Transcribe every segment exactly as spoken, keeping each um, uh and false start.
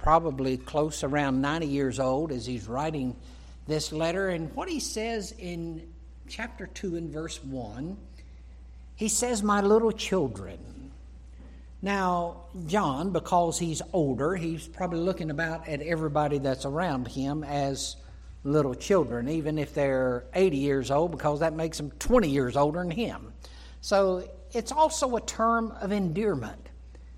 probably close around ninety years old as he's writing this letter. And what he says in chapter two and verse one, he says, "My little children." Now, John, because he's older, he's probably looking about at everybody that's around him as little children, even if they're eighty years old, because that makes them twenty years older than him. So it's also a term of endearment,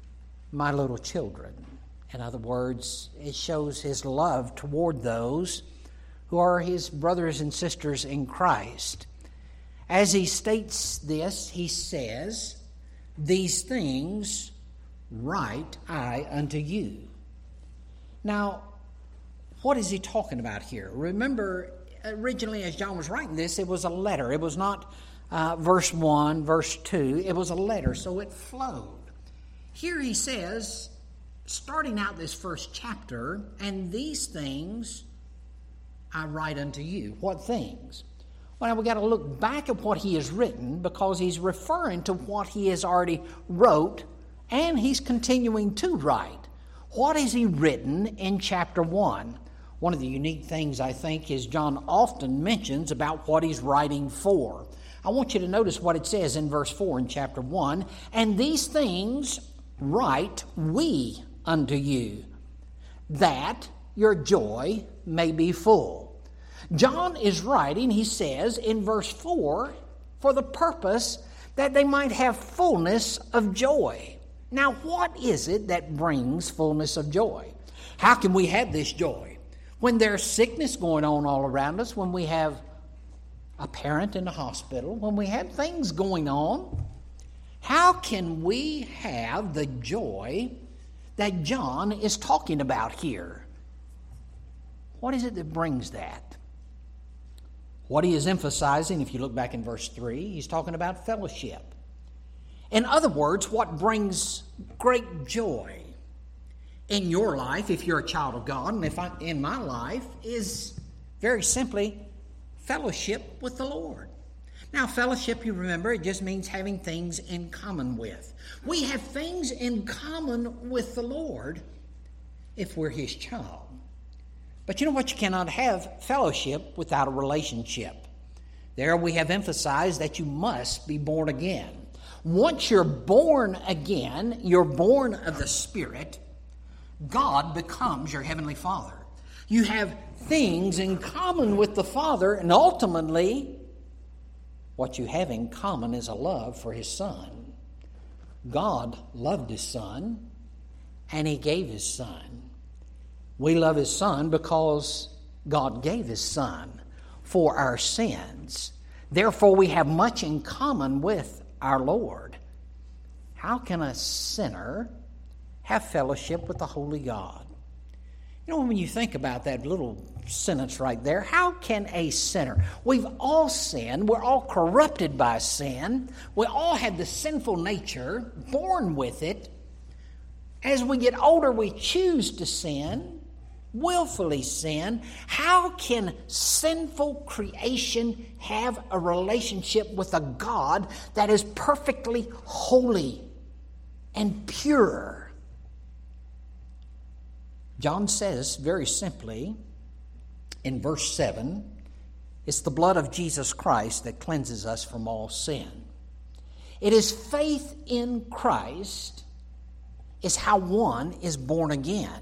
my little children. In other words, it shows his love toward those who are his brothers and sisters in Christ. As he states this, he says, "These things write I unto you." Now, what is he talking about here? Remember, originally as John was writing this, it was a letter. It was not uh, verse one, verse two. It was a letter, so it flowed. Here he says, starting out this first chapter, "And these things I write unto you." What things? Well, we got to look back at what he has written, because he's referring to what he has already wrote, and he's continuing to write. What has he written in chapter one? One of the unique things, I think, is John often mentions about what he's writing for. I want you to notice what it says in verse four in chapter one. "And these things write we unto you, that your joy may be full." John is writing, he says in verse four, for the purpose that they might have fullness of joy. Now, what is it that brings fullness of joy? How can we have this joy when there's sickness going on all around us, when we have a parent in the hospital, when we have things going on? How can we have the joy that John is talking about here? What is it that brings that? What he is emphasizing, if you look back in verse three, he's talking about fellowship. In other words, what brings great joy in your life, if you're a child of God, and if I, in my life, is very simply fellowship with the Lord. Now, fellowship, you remember, it just means having things in common with. We have things in common with the Lord if we're his child. But you know what? You cannot have fellowship without a relationship. There we have emphasized that you must be born again. Once you're born again, you're born of the Spirit, God becomes your heavenly Father. You have things in common with the Father, and ultimately, what you have in common is a love for his Son. God loved his Son, and he gave his Son. We love his Son because God gave his Son for our sins. Therefore, we have much in common with our Lord. How can a sinner have fellowship with the Holy God? You know, when you think about that little sentence right there, how can a sinner? We've all sinned. We're all corrupted by sin. We all have the sinful nature, born with it. As we get older, we choose to sin, willfully sin. How can sinful creation have a relationship with a God that is perfectly holy and pure? John says very simply in verse seven, it's the blood of Jesus Christ that cleanses us from all sin. It is faith in Christ is how one is born again.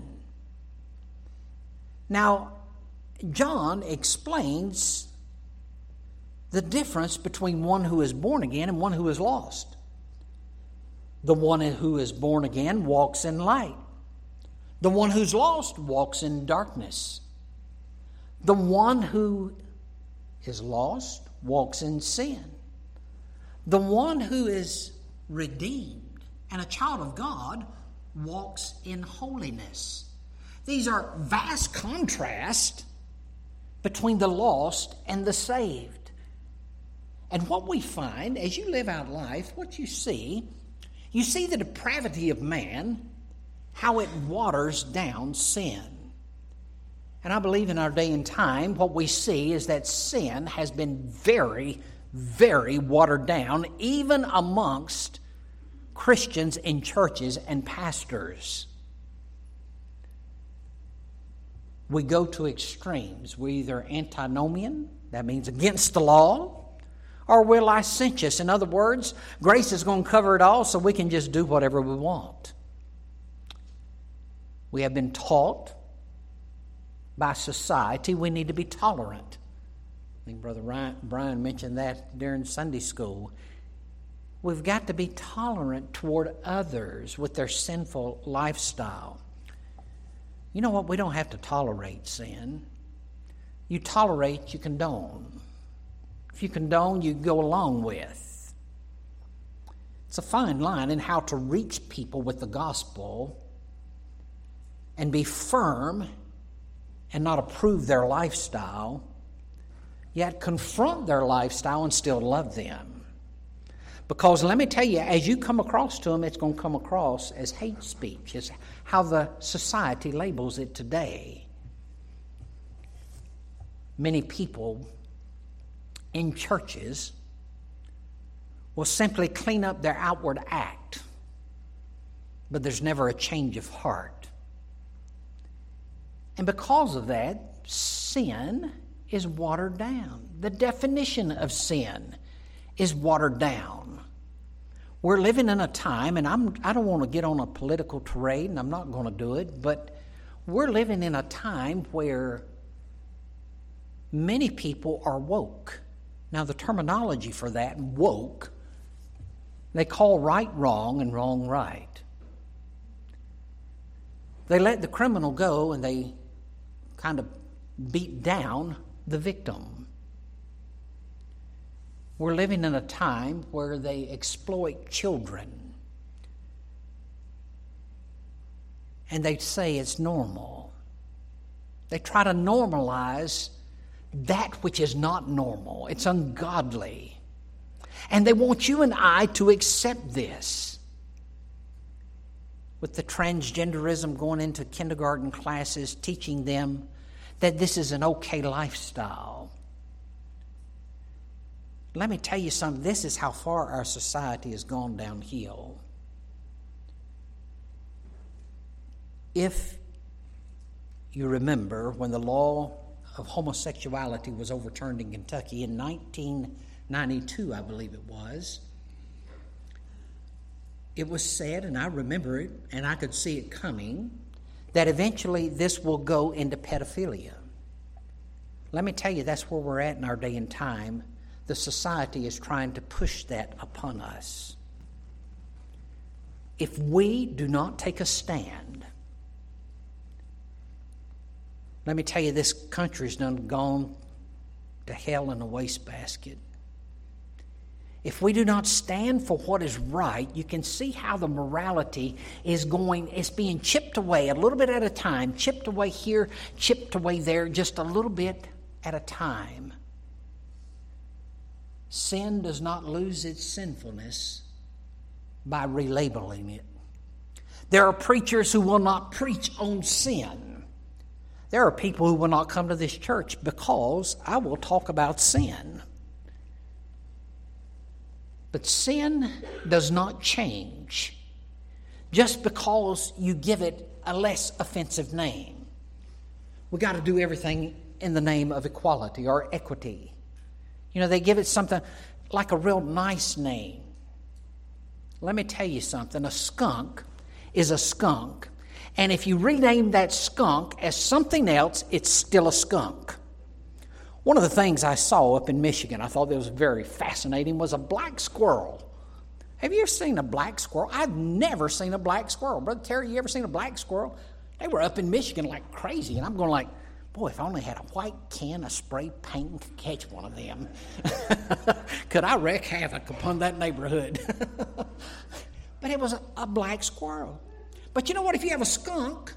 Now, John explains the difference between one who is born again and one who is lost. The one who is born again walks in light. The one who's lost walks in darkness. The one who is lost walks in sin. The one who is redeemed and a child of God walks in holiness. These are vast contrasts between the lost and the saved. And what we find as you live out life, what you see, you see the depravity of man, how it waters down sin. And I believe in our day and time, what we see is that sin has been very, very watered down, even amongst Christians in churches and pastors. we go to extremes. We're either antinomian, that means against the law, or we're licentious. In other words, grace is going to cover it all, so we can just do whatever we want. We have been taught by society we need to be tolerant. I think Brother Ryan, Brian mentioned that during Sunday school. We've got to be tolerant toward others with their sinful lifestyle. You know what? We don't have to tolerate sin. You tolerate, you condone. If you condone, you go along with. It's a fine line in how to reach people with the gospel and be firm and not approve their lifestyle, yet confront their lifestyle and still love them. Because let me tell you, as you come across to them, it's going to come across as hate speech. It's how the society labels it today. Many people in churches will simply clean up their outward act, but there's never a change of heart. And because of that, sin is watered down. The definition of sin is watered down. We're living in a time, and I'm, I don't want to get on a political tirade, and I'm not going to do it, but we're living in a time where many people are woke. Now, the terminology for that, woke, they call right wrong and wrong right. They let the criminal go and they kind of beat down the victim. We're living in a time where they exploit children. And they say it's normal. They try to normalize that which is not normal. It's ungodly. And they want you and I to accept this. With the transgenderism going into kindergarten classes, teaching them that this is an okay lifestyle. Let me tell you something. This is how far our society has gone downhill. If you remember when the law of homosexuality was overturned in Kentucky in nineteen ninety-two, I believe it was, it was said, and I remember it, and I could see it coming, that eventually this will go into pedophilia. Let me tell you, that's where we're at in our day and time. The society is trying to push that upon us. If we do not take a stand, let me tell you, this country's done gone to hell in a wastebasket. If we do not stand for what is right, you can see how the morality is going, it's being chipped away a little bit at a time, chipped away here, chipped away there, just a little bit at a time. Sin does not lose its sinfulness by relabeling it. There are preachers who will not preach on sin. There are people who will not come to this church because I will talk about sin. But sin does not change just because you give it a less offensive name. We've got to do everything in the name of equality or equity. You know, they give it something like a real nice name. Let me tell you something. A skunk is a skunk. And if you rename that skunk as something else, it's still a skunk. One of the things I saw up in Michigan, I thought that was very fascinating, was a black squirrel. Have you ever seen a black squirrel? I've never seen a black squirrel. Brother Terry, you ever seen a black squirrel? They were up in Michigan like crazy, and I'm going like, boy, if I only had a white can of spray paint and could catch one of them, could I wreak havoc upon that neighborhood? But it was a, a black squirrel. But you know what? If you have a skunk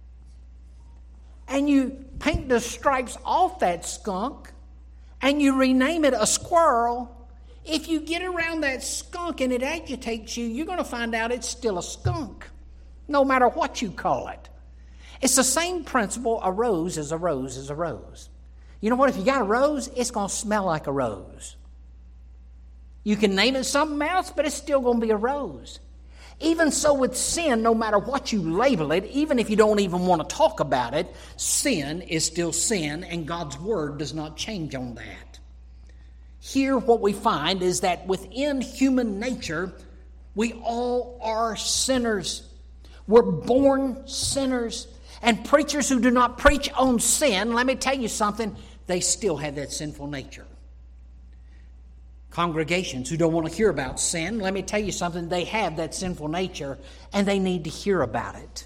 and you paint the stripes off that skunk and you rename it a squirrel, if you get around that skunk and it agitates you, you're going to find out it's still a skunk, no matter what you call it. It's the same principle. A rose is a rose is a rose. You know what? If you got a rose, it's going to smell like a rose. You can name it something else, but it's still going to be a rose. Even so with sin, no matter what you label it, even if you don't even want to talk about it, sin is still sin, and God's Word does not change on that. Here what we find is that within human nature, we all are sinners. We're born sinners. And preachers who do not preach on sin, let me tell you something, they still have that sinful nature. Congregations who don't want to hear about sin, let me tell you something, they have that sinful nature and they need to hear about it.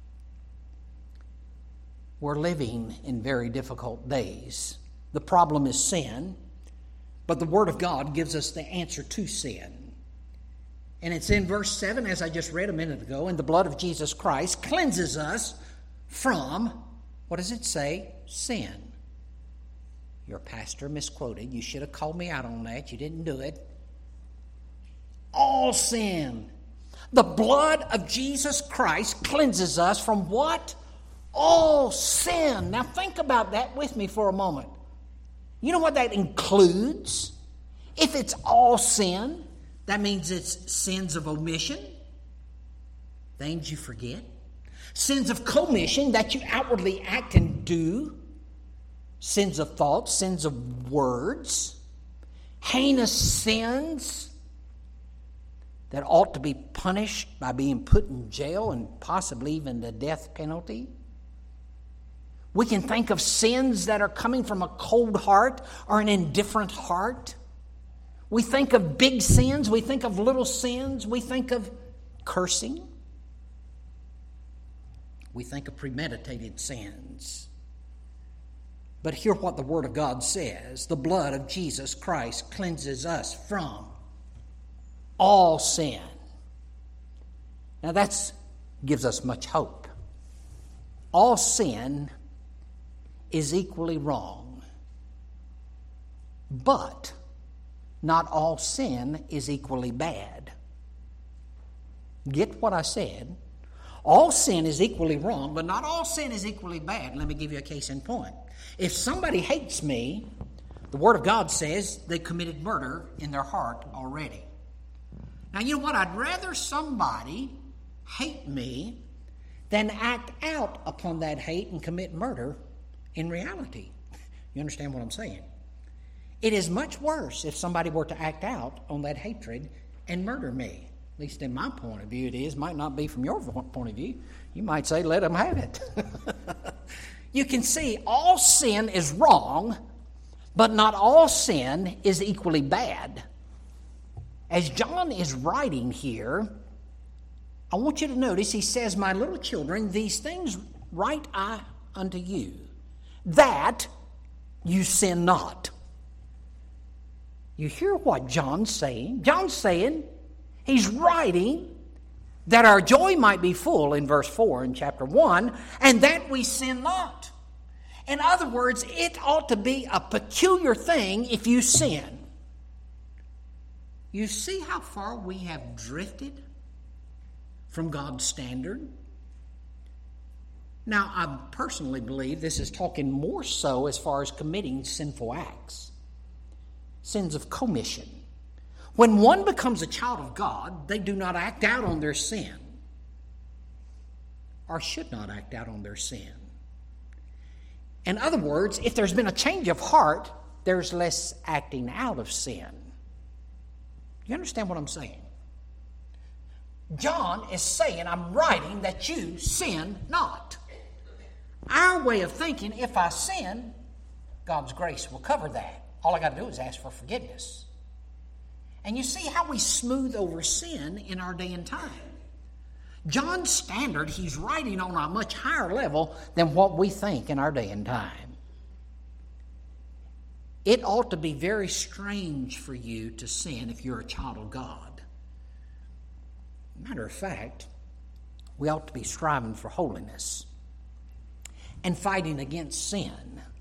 We're living in very difficult days. The problem is sin, but the Word of God gives us the answer to sin. And it's in verse seven, as I just read a minute ago, and the blood of Jesus Christ cleanses us from, what does it say? Sin. Your pastor misquoted. You should have called me out on that. You didn't do it. All sin. The blood of Jesus Christ cleanses us from what? All sin. Now think about that with me for a moment. You know what that includes? If it's all sin, that means it's sins of omission, things you forget. Sins of commission, that you outwardly act and do. Sins of thought, sins of words. Heinous sins that ought to be punished by being put in jail and possibly even the death penalty. We can think of sins that are coming from a cold heart or an indifferent heart. We think of big sins. We think of little sins. We think of cursing. We think of premeditated sins. But hear what the Word of God says. The blood of Jesus Christ cleanses us from all sin. Now that gives us much hope. All sin is equally wrong. But not all sin is equally bad. Get what I said? All sin is equally wrong, but not all sin is equally bad. Let me give you a case in point. If somebody hates me, the Word of God says they committed murder in their heart already. Now, you know what? I'd rather somebody hate me than act out upon that hate and commit murder in reality. You understand what I'm saying? It is much worse if somebody were to act out on that hatred and murder me. At least in my point of view it is. Might not be from your point of view. You might say, let them have it. You can see all sin is wrong, but not all sin is equally bad. As John is writing here, I want you to notice he says, my little children, these things write I unto you, that you sin not. You hear what John's saying? John's saying, he's writing that our joy might be full in verse four in chapter one, and that we sin not. In other words, it ought to be a peculiar thing if you sin. You see how far we have drifted from God's standard? Now, I personally believe this is talking more so as far as committing sinful acts. Sins of commission. When one becomes a child of God, they do not act out on their sin, or should not act out on their sin. In other words, if there's been a change of heart, there's less acting out of sin. You understand what I'm saying? John is saying, I'm writing that you sin not. Our way of thinking, if I sin, God's grace will cover that. All I got to do is ask for forgiveness. And you see how we smooth over sin in our day and time. John's standard, he's writing on a much higher level than what we think in our day and time. It ought to be very strange for you to sin if you're a child of God. Matter of fact, we ought to be striving for holiness and fighting against sin.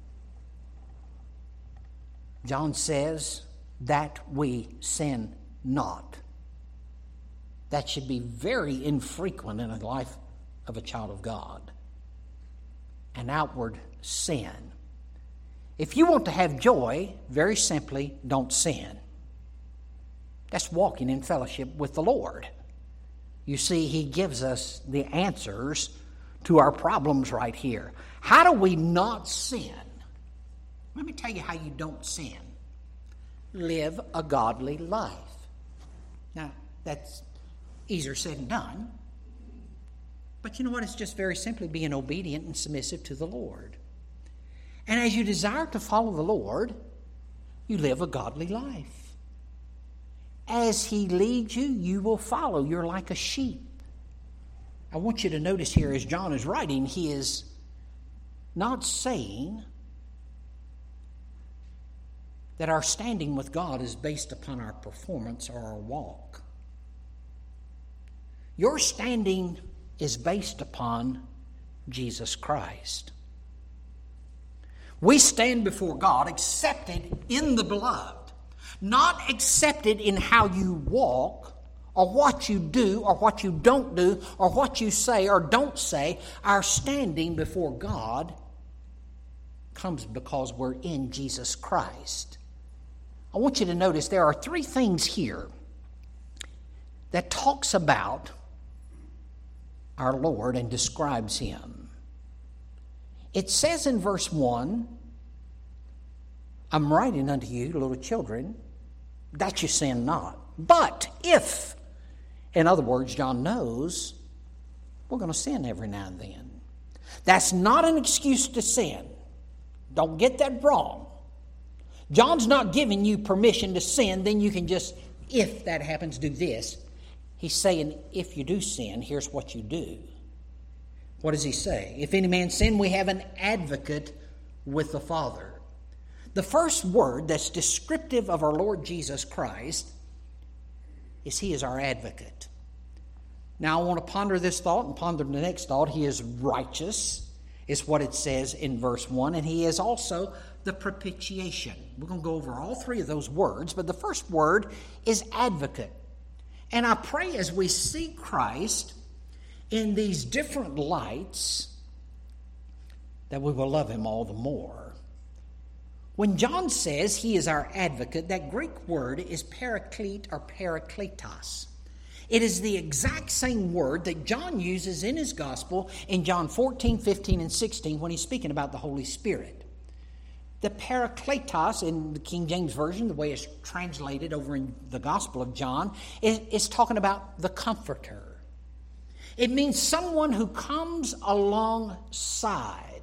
John says that we sin not. That should be very infrequent in the life of a child of God. An outward sin. If you want to have joy, very simply, don't sin. That's walking in fellowship with the Lord. You see, he gives us the answers to our problems right here. How do we not sin? Let me tell you how you don't sin. Live a godly life. Now, that's easier said than done. But you know what? It's just very simply being obedient and submissive to the Lord. And as you desire to follow the Lord, you live a godly life. As he leads you, you will follow. You're like a sheep. I want you to notice here as John is writing, he is not saying that our standing with God is based upon our performance or our walk. Your standing is based upon Jesus Christ. We stand before God accepted in the beloved, not accepted in how you walk or what you do or what you don't do or what you say or don't say. Our standing before God comes because we're in Jesus Christ. I want you to notice there are three things here that talks about our Lord and describes him. It says in verse one, I'm writing unto you, little children, that you sin not. But if, in other words, John knows we're going to sin every now and then. That's not an excuse to sin. Don't get that wrong. John's not giving you permission to sin, then you can just, if that happens, do this. He's saying, if you do sin, here's what you do. What does he say? If any man sin, we have an advocate with the Father. The first word that's descriptive of our Lord Jesus Christ is he is our advocate. Now I want to ponder this thought and ponder the next thought. He is righteous, is what it says in verse one, and he is also the propitiation. We're going to go over all three of those words, but the first word is advocate. And I pray as we see Christ in these different lights that we will love him all the more. When John says he is our advocate, that Greek word is paraclete or parakletos. It is the exact same word that John uses in his gospel in John fourteen, fifteen, and sixteen when he's speaking about the Holy Spirit. The parakletos in the King James Version, the way it's translated over in the Gospel of John, is, is talking about the comforter. It means someone who comes alongside.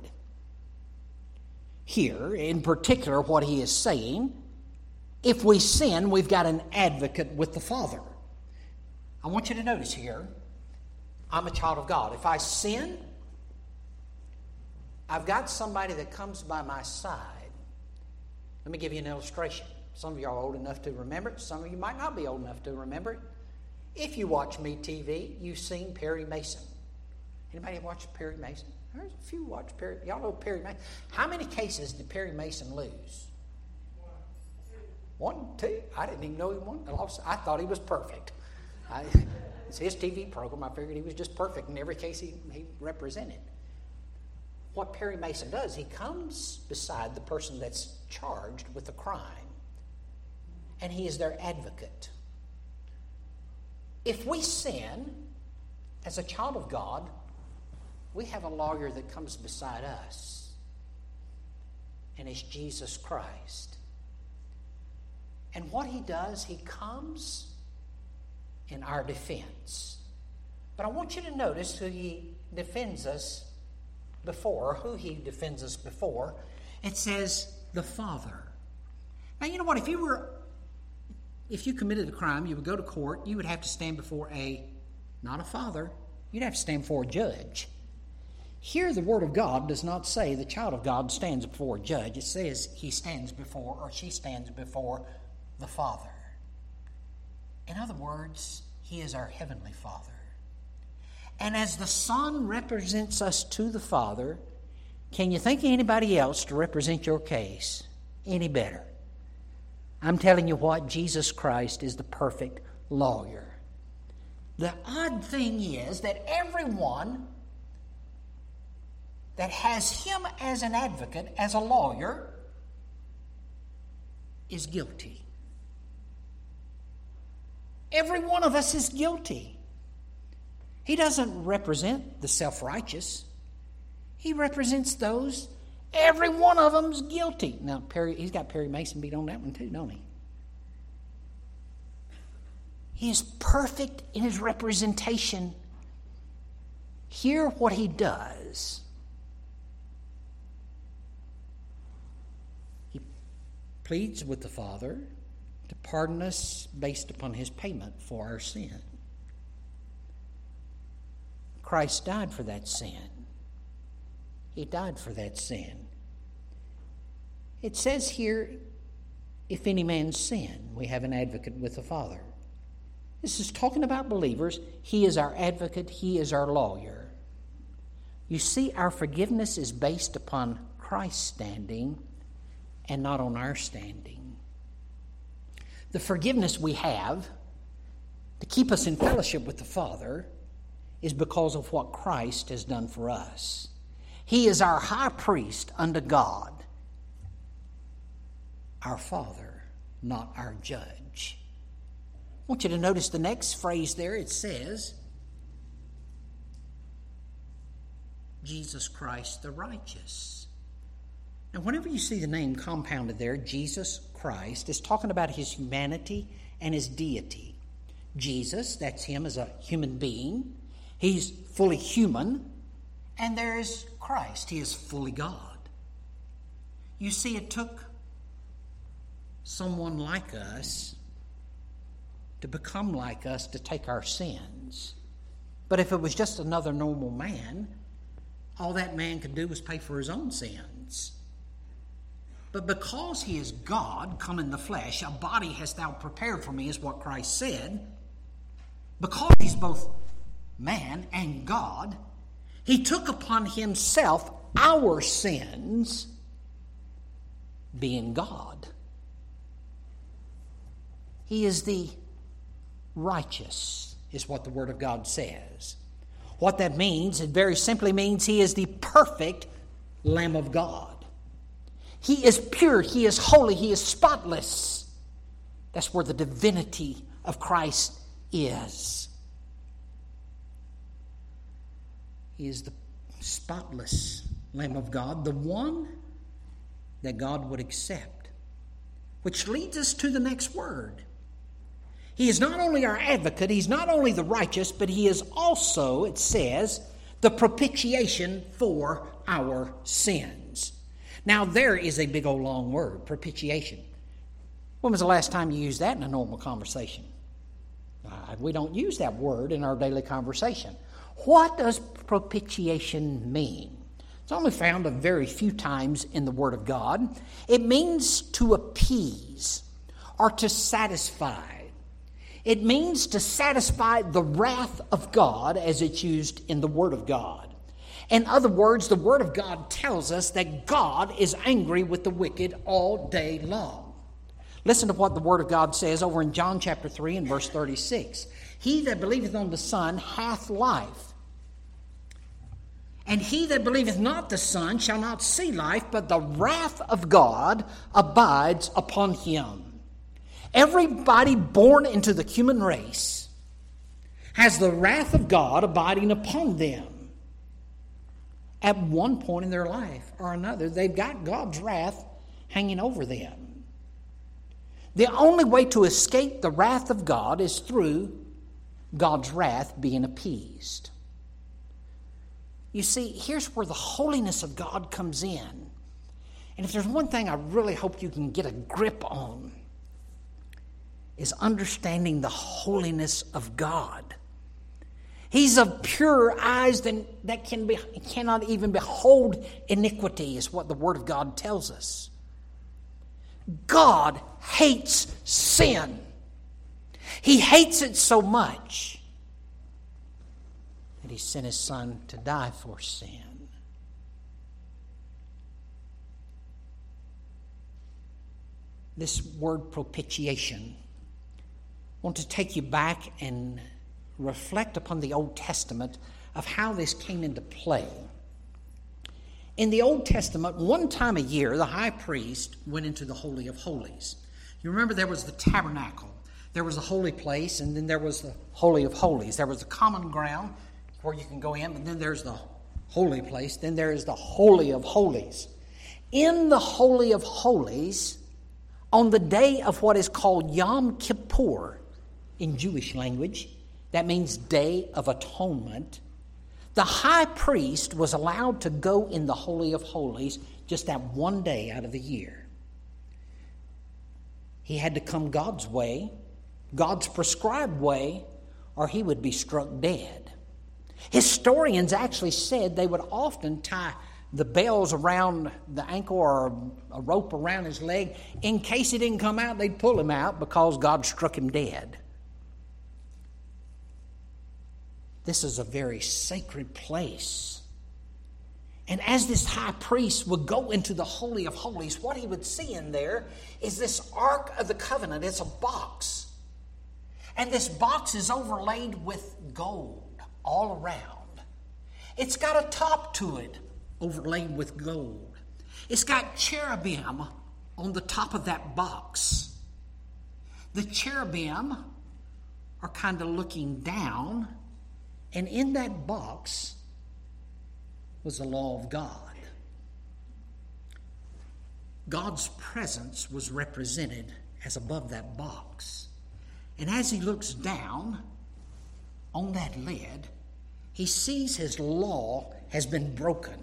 Here, in particular, what he is saying, if we sin, we've got an advocate with the Father. I want you to notice here, I'm a child of God. If I sin, I've got somebody that comes by my side. Let me give you an illustration. Some of you are old enough to remember it. Some of you might not be old enough to remember it. If you watch Me T V, you've seen Perry Mason. Anybody watch Perry Mason? There's a few watch Perry. Y'all know Perry Mason. How many cases did Perry Mason lose? One, two. I didn't even know he won. I thought he was perfect. I, it's his T V program. I figured he was just perfect in every case he, he represented. What Perry Mason does, he comes beside the person that's charged with a crime, and he is their advocate. If we sin, as a child of God, we have a lawyer that comes beside us, and it's Jesus Christ. And what he does, he comes in our defense. But I want you to notice who he defends us before, who he defends us before. It says the Father. Now, you know what? If you were, if you committed a crime, you would go to court, you would have to stand before a, not a father, you'd have to stand before a judge. Here, the Word of God does not say the child of God stands before a judge. It says he stands before, or she stands before the Father. In other words, he is our Heavenly Father. And as the Son represents us to the Father, can you think of anybody else to represent your case any better? I'm telling you what, Jesus Christ is the perfect lawyer. The odd thing is that everyone that has him as an advocate, as a lawyer, is guilty. Every one of us is guilty. He doesn't represent the self-righteous. He represents those, every one of them's guilty. Now, Perry, he's got Perry Mason beat on that one too, don't he? He is perfect in his representation. Hear what he does. He pleads with the Father to pardon us based upon his payment for our sin. Christ died for that sin. He died for that sin. It says here, if any man sin, we have an advocate with the Father. This is talking about believers. He is our advocate. He is our lawyer. You see, our forgiveness is based upon Christ's standing and not on our standing. The forgiveness we have to keep us in fellowship with the Father is because of what Christ has done for us. He is our high priest unto God, our Father, not our judge. I want you to notice the next phrase there. It says, Jesus Christ the righteous. Now, whenever you see the name compounded there, Jesus Christ, is talking about his humanity and his deity. Jesus, that's him as a human being. He's fully human. And there is Christ. He is fully God. You see, it took someone like us to become like us to take our sins. But if it was just another normal man, all that man could do was pay for his own sins. But because he is God, come in the flesh, a body hast thou prepared for me, is what Christ said. Because he's both man and God, he took upon himself our sins, being God. He is the righteous, is what the Word of God says. What that means, it very simply means he is the perfect Lamb of God. He is pure, he is holy, he is spotless. That's where the divinity of Christ is. He is the spotless Lamb of God, the one that God would accept. Which leads us to the next word. He is not only our advocate, he's not only the righteous, but he is also, it says, the propitiation for our sins. Now, there is a big old long word, propitiation. When was the last time you used that in a normal conversation? Uh, we don't use that word in our daily conversation. What does propitiation mean? It's only found a very few times in the Word of God. It means to appease or to satisfy. It means to satisfy the wrath of God as it's used in the Word of God. In other words, the Word of God tells us that God is angry with the wicked all day long. Listen to what the Word of God says over in John chapter three and verse thirty-six. He that believeth on the Son hath life. And he that believeth not the Son shall not see life, but the wrath of God abides upon him. Everybody born into the human race has the wrath of God abiding upon them. At one point in their life or another, they've got God's wrath hanging over them. The only way to escape the wrath of God is through God's wrath being appeased. You see, here's where the holiness of God comes in. And if there's one thing I really hope you can get a grip on, is understanding the holiness of God. He's of pure eyes that, that can be, cannot even behold iniquity, is what the Word of God tells us. God hates sin. He hates it so much that he sent his Son to die for sin. This word propitiation, I want to take you back and reflect upon the Old Testament of how this came into play. In the Old Testament, one time a year, the high priest went into the Holy of Holies. You remember there was the tabernacle. There was the holy place, and then there was the Holy of Holies. There was the common ground where you can go in, but then there's the holy place. Then there is the Holy of Holies. In the Holy of Holies, on the day of what is called Yom Kippur in Jewish language, that means Day of Atonement, the high priest was allowed to go in the Holy of Holies just that one day out of the year. He had to come God's way, God's prescribed way, or he would be struck dead. Historians actually said they would often tie the bells around the ankle or a rope around his leg. In case he didn't come out, they'd pull him out because God struck him dead. This is a very sacred place. And as this high priest would go into the Holy of Holies, what he would see in there is this Ark of the Covenant. It's a box. And this box is overlaid with gold all around. It's got a top to it overlaid with gold. It's got cherubim on the top of that box. The cherubim are kind of looking down, and in that box was the law of God. God's presence was represented as above that box. And as he looks down on that lid, he sees his law has been broken.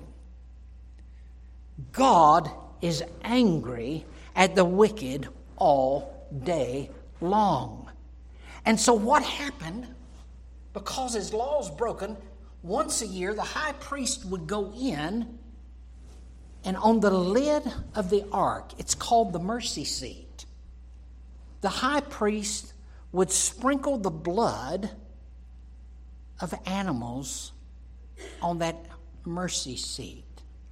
God is angry at the wicked all day long. And so what happened, because his law is broken, once a year the high priest would go in, and on the lid of the ark, it's called the mercy seat, the high priest would sprinkle the blood of animals on that mercy seat.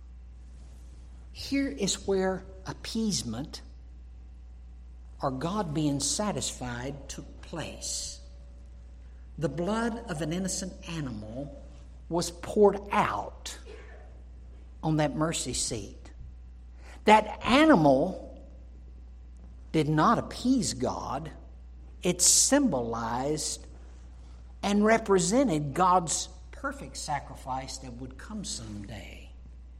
Here is where appeasement, or God being satisfied, took place. The blood of an innocent animal was poured out on that mercy seat. That animal did not appease God. It symbolized and represented God's perfect sacrifice that would come someday.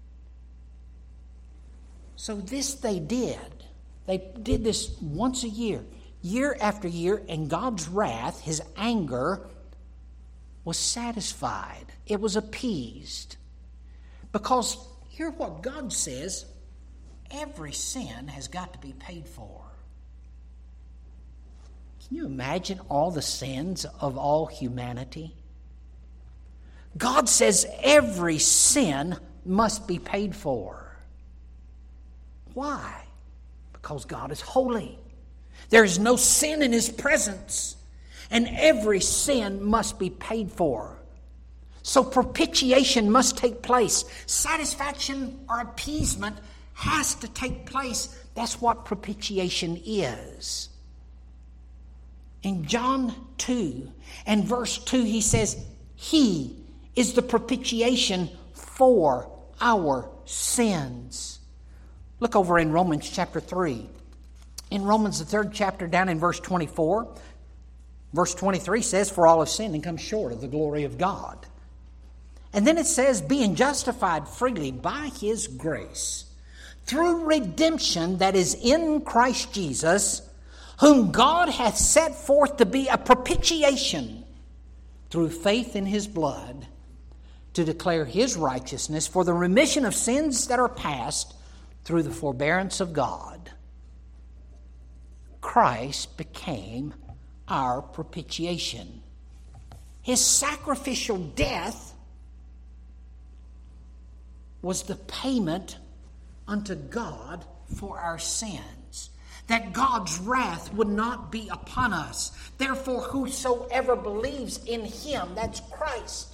So this they did. They did this once a year, year after year, and God's wrath, his anger, was satisfied. It was appeased. Because hear what God says, every sin has got to be paid for. Can you imagine all the sins of all humanity? God says every sin must be paid for. Why? Because God is holy. There is no sin in his presence, and every sin must be paid for. So propitiation must take place. Satisfaction or appeasement has to take place. That's what propitiation is. In John two and verse two, he says, he is the propitiation for our sins. Look over in Romans chapter three. In Romans, the third chapter, down in verse twenty-four, verse twenty-three says, for all have sinned and come short of the glory of God. And then it says, being justified freely by his grace, through redemption that is in Christ Jesus, whom God hath set forth to be a propitiation through faith in his blood, to declare his righteousness for the remission of sins that are past through the forbearance of God. Christ became our propitiation. His sacrificial death was the payment unto God for our sins, that God's wrath would not be upon us. Therefore, whosoever believes in him, that's Christ,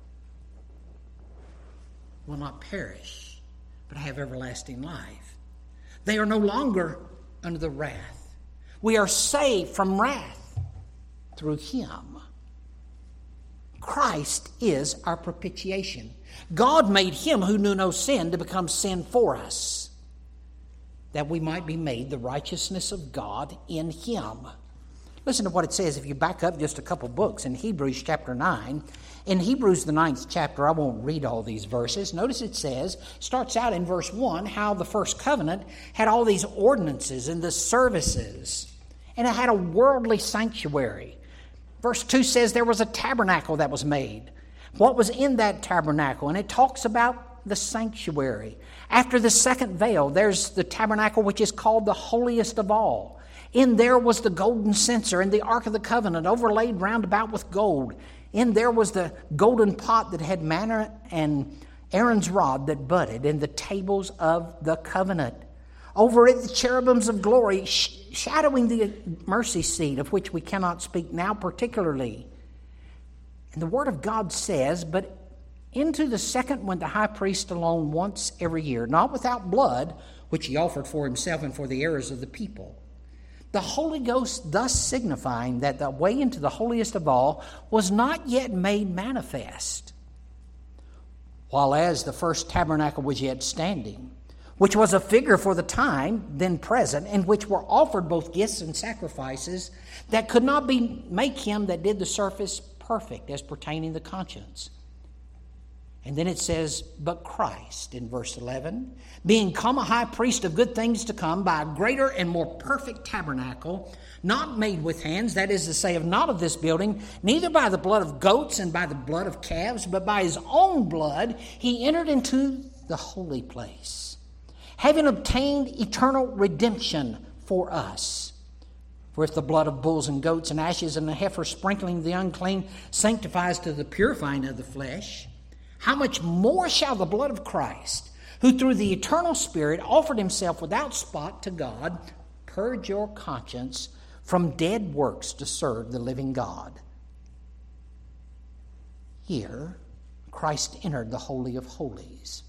will not perish, but have everlasting life. They are no longer under the wrath. We are saved from wrath through him. Christ is our propitiation. God made him who knew no sin to become sin for us, that we might be made the righteousness of God in him. Listen to what it says if you back up just a couple books in Hebrews chapter nine. In Hebrews, the ninth chapter, I won't read all these verses. Notice it says, starts out in verse one, how the first covenant had all these ordinances and the services, and it had a worldly sanctuary. Verse two says there was a tabernacle that was made. What was in that tabernacle? And it talks about the sanctuary. After the second veil, there's the tabernacle which is called the holiest of all. In there was the golden censer and the ark of the covenant overlaid round about with gold. In there was the golden pot that had manna and Aaron's rod that budded, and the tables of the covenant. Over it the cherubims of glory, sh- shadowing the mercy seat, of which we cannot speak now particularly. And the Word of God says, but into the second went the high priest alone once every year, not without blood, which he offered for himself and for the errors of the people. The Holy Ghost thus signifying that the way into the holiest of all was not yet made manifest, while as the first tabernacle was yet standing, which was a figure for the time then present, in which were offered both gifts and sacrifices that could not be make him that did the service perfect as pertaining to conscience. And then it says, but Christ, in verse eleven, being come a high priest of good things to come by a greater and more perfect tabernacle, not made with hands, that is to say, of not of this building, neither by the blood of goats and by the blood of calves, but by his own blood, he entered into the holy place, having obtained eternal redemption for us. For if the blood of bulls and goats and ashes and the heifer sprinkling the unclean sanctifies to the purifying of the flesh, how much more shall the blood of Christ, who through the eternal Spirit offered himself without spot to God, purge your conscience from dead works to serve the living God? Here, Christ entered the Holy of Holies.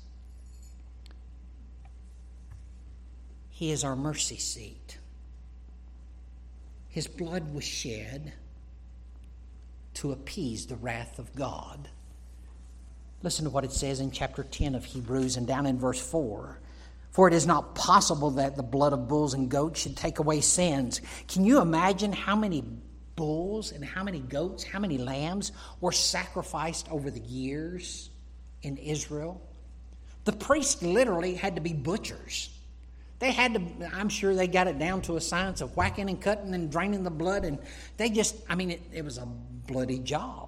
He is our mercy seat. His blood was shed to appease the wrath of God. Listen to what it says in chapter ten of Hebrews and down in verse four. For it is not possible that the blood of bulls and goats should take away sins. Can you imagine how many bulls and how many goats, how many lambs were sacrificed over the years in Israel? The priests literally had to be butchers. They had to, I'm sure they got it down to a science of whacking and cutting and draining the blood. And they just, I mean, it, it was a bloody job.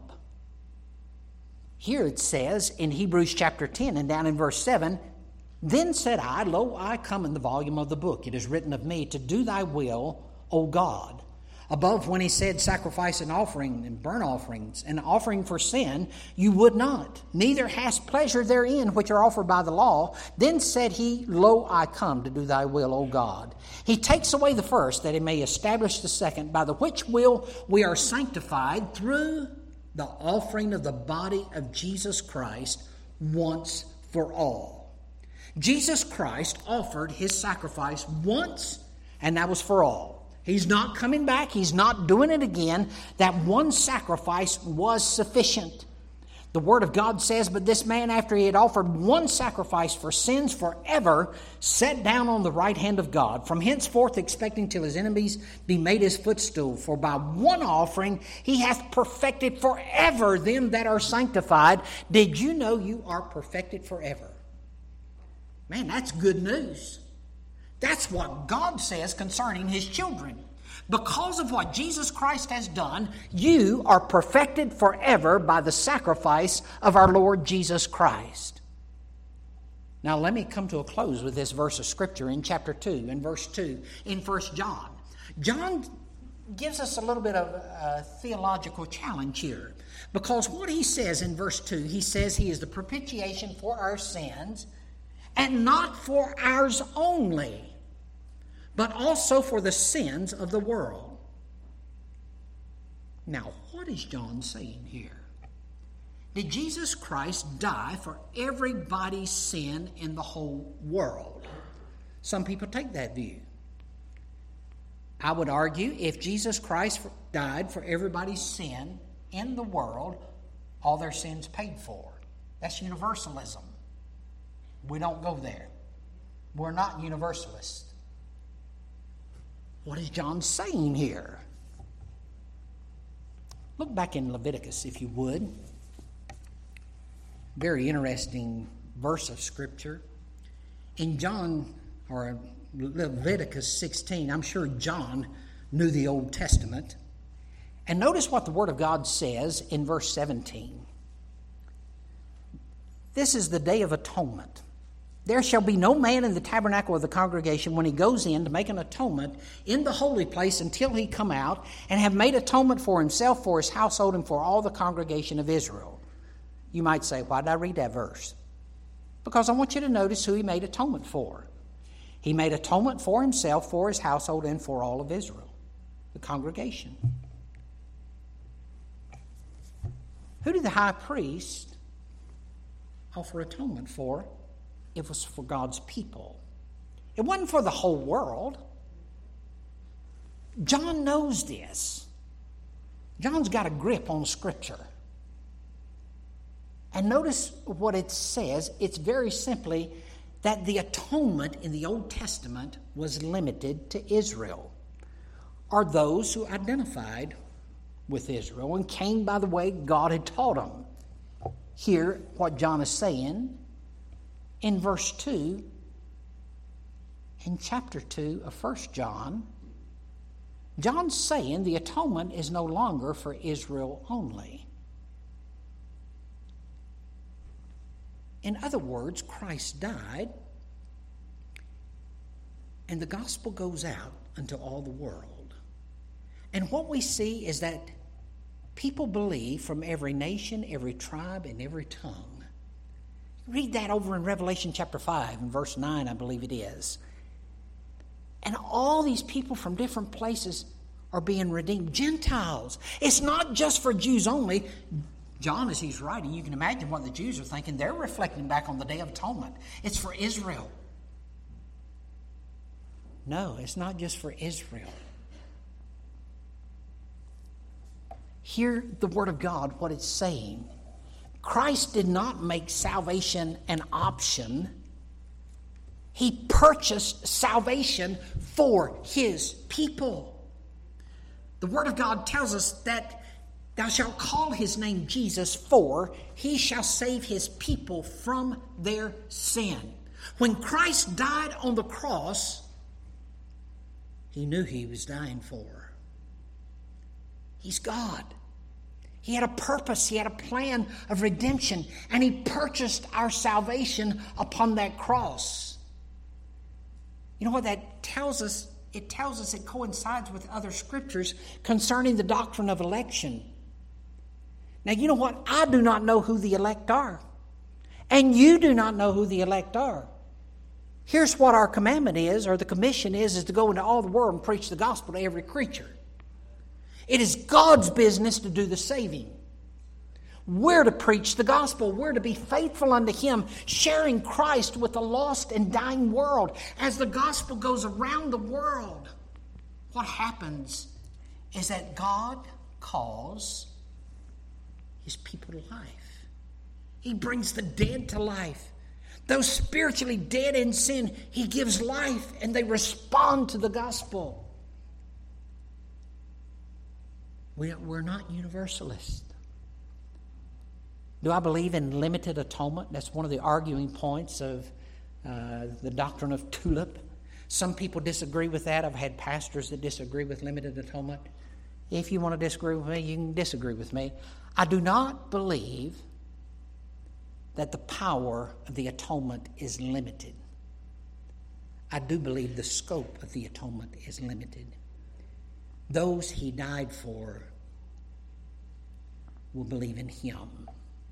Here it says in Hebrews chapter ten and down in verse seven, then said I, lo, I come in the volume of the book. It is written of me to do thy will, O God. Above, when he said sacrifice and offering and burnt offerings and offering for sin, you would not, neither hast pleasure therein which are offered by the law. Then said he, lo, I come to do thy will, O God. He takes away the first, that he may establish the second, by the which will we are sanctified through the offering of the body of Jesus Christ once for all. Jesus Christ offered his sacrifice once, and that was for all. He's not coming back. He's not doing it again. That one sacrifice was sufficient. The Word of God says, but this man, after he had offered one sacrifice for sins forever, sat down on the right hand of God, from henceforth expecting till his enemies be made his footstool. For by one offering he hath perfected forever them that are sanctified. Did you know you are perfected forever? Man, that's good news. That's what God says concerning his children. Because of what Jesus Christ has done, you are perfected forever by the sacrifice of our Lord Jesus Christ. Now let me come to a close with this verse of Scripture in chapter two, in verse two, in First John. John gives us a little bit of a theological challenge here. Because what he says in verse two, he says he is the propitiation for our sins, and not for ours only, but also for the sins of the world. Now, what is John saying here? Did Jesus Christ die for everybody's sin in the whole world? Some people take that view. I would argue if Jesus Christ died for everybody's sin in the world, all their sins paid for. That's universalism. We don't go there. We're not universalists. What is John saying here? Look back in Leviticus, if you would. Very interesting verse of Scripture. In John, or Leviticus sixteen, I'm sure John knew the Old Testament. And notice what the Word of God says in verse seventeen. This is the day of atonement. There shall be no man in the tabernacle of the congregation when he goes in to make an atonement in the holy place until he come out and have made atonement for himself, for his household, and for all the congregation of Israel. You might say, why did I read that verse? Because I want you to notice who he made atonement for. He made atonement for himself, for his household, and for all of Israel, the congregation. Who did the high priest offer atonement for? It was for God's people. It wasn't for the whole world. John knows this. John's got a grip on Scripture. And notice what it says. It's very simply that the atonement in the Old Testament was limited to Israel, or those who identified with Israel and came by the way God had taught them. Hear what John is saying in verse two, in chapter two of First John. John's saying the atonement is no longer for Israel only. In other words, Christ died, and the gospel goes out unto all the world. And what we see is that people believe from every nation, every tribe, and every tongue. Read that over in Revelation chapter five and verse nine, I believe it is. And all these people from different places are being redeemed. Gentiles. It's not just for Jews only. John, as he's writing, you can imagine what the Jews are thinking. They're reflecting back on the Day of Atonement. It's for Israel. No, it's not just for Israel. Hear the Word of God, what it's saying. Christ did not make salvation an option. He purchased salvation for His people. The Word of God tells us that thou shalt call His name Jesus, for He shall save His people from their sin. When Christ died on the cross, He knew He was dying for. He's God. He had a purpose. He had a plan of redemption. And He purchased our salvation upon that cross. You know what that tells us? It tells us it coincides with other scriptures concerning the doctrine of election. Now, you know what? I do not know who the elect are. And you do not know who the elect are. Here's what our commandment is, or the commission is, is to go into all the world and preach the gospel to every creature. It is God's business to do the saving. We're to preach the gospel. We're to be faithful unto Him, sharing Christ with the lost and dying world. As the gospel goes around the world, what happens is that God calls His people to life. He brings the dead to life. Those spiritually dead in sin, He gives life, and they respond to the gospel. We're not universalists. Do I believe in limited atonement? That's one of the arguing points of uh, the doctrine of tulip. Some people disagree with that. I've had pastors that disagree with limited atonement. If you want to disagree with me, you can disagree with me. I do not believe that the power of the atonement is limited. I do believe the scope of the atonement is limited. Those He died for will believe in Him.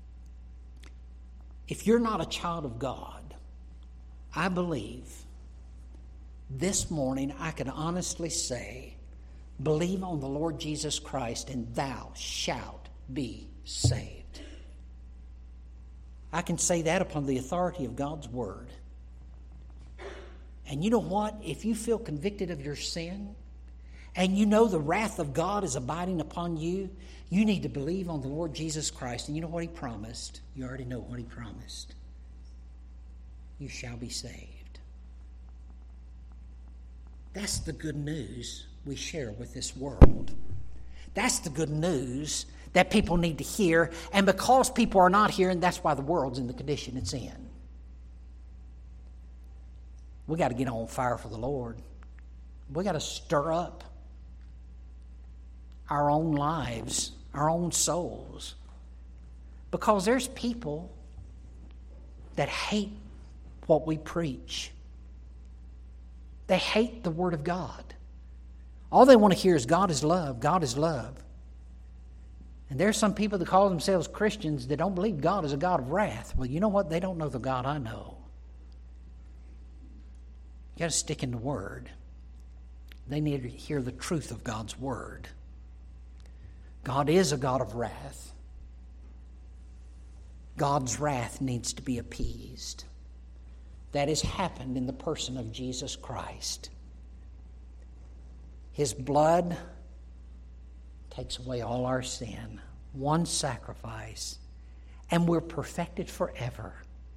If you're not a child of God, I believe this morning I can honestly say, believe on the Lord Jesus Christ and thou shalt be saved. I can say that upon the authority of God's Word. And you know what? If you feel convicted of your sin, and you know the wrath of God is abiding upon you, you need to believe on the Lord Jesus Christ. And you know what He promised? You already know what He promised. You shall be saved. That's the good news we share with this world. That's the good news that people need to hear. And because people are not hearing, that's why the world's in the condition it's in. We got to get on fire for the Lord. We got to stir up our own lives, our own souls. Because there's people that hate what we preach. They hate the Word of God. All they want to hear is God is love, God is love. And there's some people that call themselves Christians that don't believe God is a God of wrath. Well, you know what? They don't know the God I know. You got to stick in the Word. They need to hear the truth of God's Word. God is a God of wrath. God's wrath needs to be appeased. That has happened in the person of Jesus Christ. His blood takes away all our sin. One sacrifice. And we're perfected forever.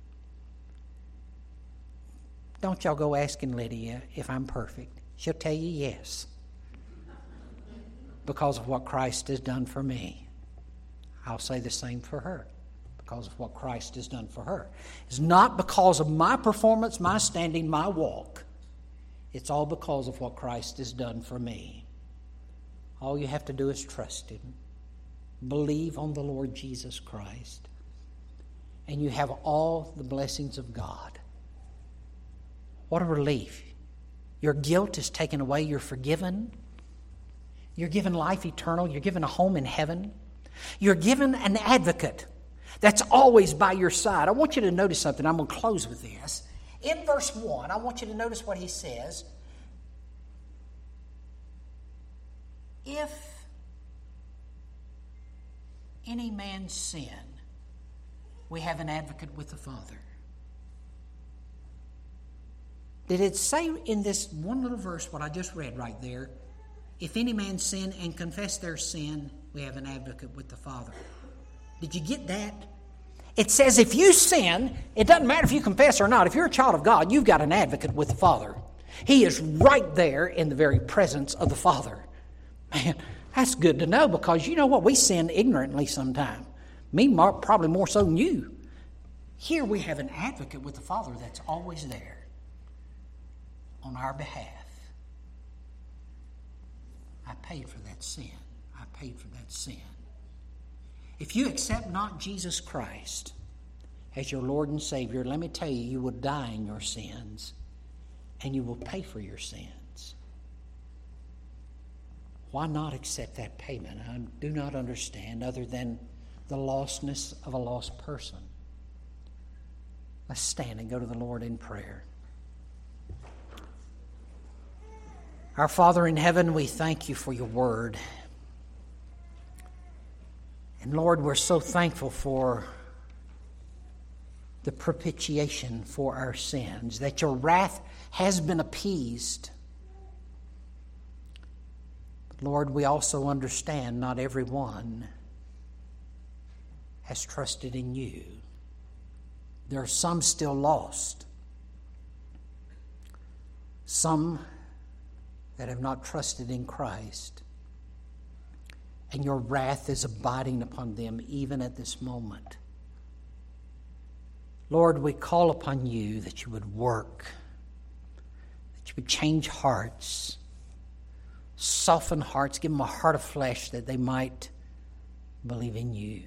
Don't y'all go asking Lydia if I'm perfect. She'll tell you yes. Because of what Christ has done for me. I'll say the same for her. Because of what Christ has done for her. It's not because of my performance, my standing, my walk. It's all because of what Christ has done for me. All you have to do is trust Him. Believe on the Lord Jesus Christ. And you have all the blessings of God. What a relief. Your guilt is taken away. You're forgiven. You're given life eternal. You're given a home in heaven. You're given an advocate that's always by your side. I want you to notice something. I'm going to close with this. In verse one, I want you to notice what he says. If any man sin, we have an advocate with the Father. Did it say in this one little verse, what I just read right there, if any man sin and confess their sin, we have an advocate with the Father? Did you get that? It says if you sin, it doesn't matter if you confess or not. If you're a child of God, you've got an advocate with the Father. He is right there in the very presence of the Father. Man, that's good to know, because you know what? We sin ignorantly sometimes. Me more, probably more so than you. Here we have an advocate with the Father that's always there on our behalf. I paid for that sin. I paid for that sin. If you accept not Jesus Christ as your Lord and Savior, let me tell you, you will die in your sins and you will pay for your sins. Why not accept that payment? I do not understand, other than the lostness of a lost person. Let's stand and go to the Lord in prayer. Our Father in heaven, we thank you for your word. And Lord, we're so thankful for the propitiation for our sins, that your wrath has been appeased. But Lord, we also understand not everyone has trusted in you. There are some still lost. Some that have not trusted in Christ. And your wrath is abiding upon them even at this moment. Lord, we call upon you that you would work, that you would change hearts, soften hearts, give them a heart of flesh that they might believe in you.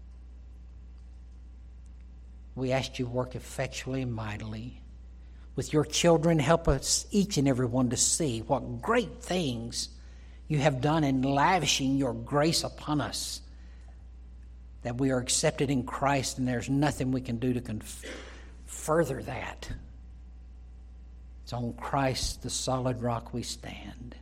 We ask you to work effectually and mightily. With your children, help us, each and every one, to see what great things you have done in lavishing your grace upon us, that we are accepted in Christ and there's nothing we can do to conf- further that. It's on Christ, the solid rock, we stand.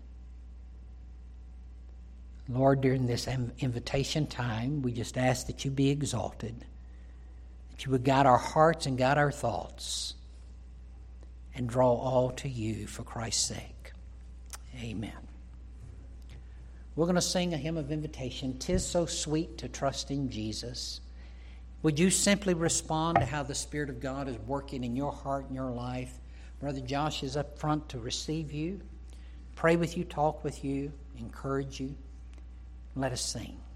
Lord, during this invitation time, we just ask that you be exalted, that you would guide our hearts and guide our thoughts, and draw all to you for Christ's sake. Amen. We're going to sing a hymn of invitation. 'Tis so sweet to trust in Jesus. Would you simply respond to how the Spirit of God is working in your heart and your life? Brother Josh is up front to receive you, pray with you, talk with you, encourage you. Let us sing.